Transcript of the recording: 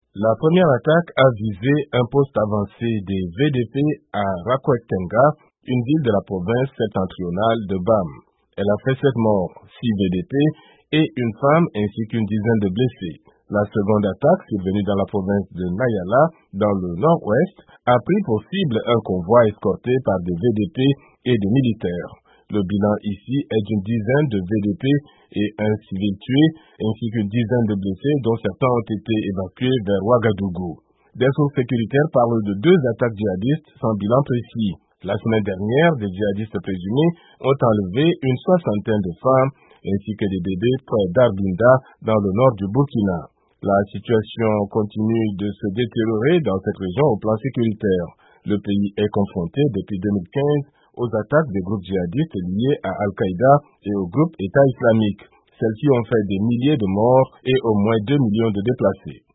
La première attaque a visé un poste avancé des VDP à Rakwettenga, une ville de la province septentrionale de Bam. Elle a fait 7 morts, 6 VDP et une femme ainsi qu'une dizaine de blessés. La seconde attaque, survenue dans la province de Nayala, dans le nord-ouest, a pris pour cible un convoi escorté par des VDP et des militaires. Le bilan ici est d'une dizaine de VDP et un civil tué, ainsi qu'une dizaine de blessés dont certains ont été évacués vers Ouagadougou. Des sources sécuritaires parlent de 2 attaques djihadistes sans bilan précis. La semaine dernière, des djihadistes présumés ont enlevé une 60aine de femmes ainsi que des bébés près d'Arbinda dans le nord du Burkina. La situation continue de se détériorer dans cette région au plan sécuritaire. Le pays est confronté depuis 2015 aux attaques des groupes djihadistes liés à Al-Qaïda et au groupe État islamique. Celles-ci ont fait des milliers de morts et au moins 2 millions de déplacés.